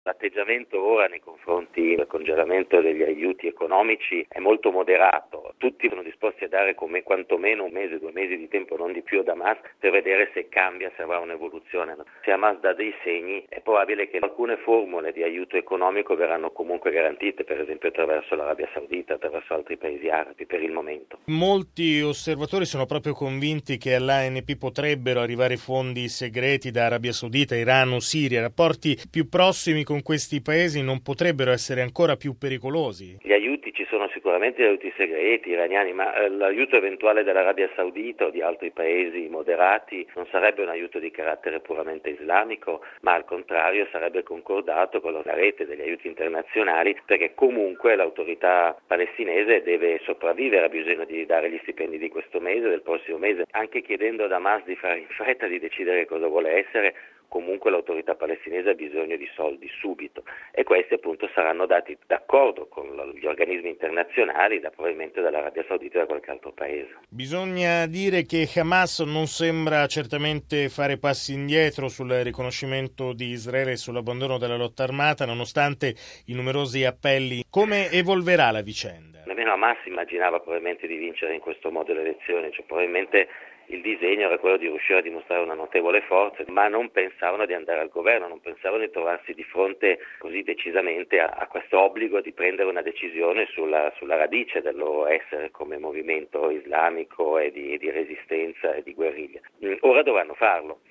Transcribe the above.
L'atteggiamento ora nei confronti del congelamento degli aiuti economici è molto moderato. Tutti sono disposti a dare come quantomeno 1 mese, 2 mesi di tempo, non di più, ad Hamas per vedere se cambia, se avrà un'evoluzione. Se Hamas dà dei segni, è probabile che alcune formule di aiuto economico verranno comunque garantite, per esempio attraverso l'Arabia Saudita, attraverso altri paesi arabi per il momento. Molti osservatori sono proprio convinti che all'ANP potrebbero arrivare fondi segreti da Arabia Saudita, Iran o Siria. Rapporti più prossimi con questi paesi non potrebbero essere ancora più pericolosi? Gli aiuti, ci sono sicuramente gli aiuti segreti iraniani, ma l'aiuto eventuale dell'Arabia Saudita o di altri paesi moderati non sarebbe un aiuto di carattere puramente islamico, ma al contrario sarebbe concordato con la rete degli aiuti internazionali, perché comunque l'autorità palestinese deve sopravvivere, ha bisogno di dare gli stipendi di questo mese, del prossimo mese, anche chiedendo ad Hamas di fare in fretta di decidere cosa vuole essere. Comunque l'autorità palestinese ha bisogno di soldi subito e questi appunto saranno dati d'accordo con gli organismi internazionali, probabilmente dall'Arabia Saudita e da qualche altro paese. Bisogna dire che Hamas non sembra certamente fare passi indietro sul riconoscimento di Israele e sull'abbandono della lotta armata, nonostante i numerosi appelli. Come evolverà la vicenda? Nemmeno Hamas immaginava probabilmente di vincere in questo modo le elezioni, cioè probabilmente il disegno era quello di riuscire a dimostrare una notevole forza, ma non pensavano di andare al governo, non pensavano di trovarsi di fronte così decisamente a questo obbligo di prendere una decisione sulla radice del loro essere come movimento islamico e di resistenza e di guerriglia. Ora dovranno farlo.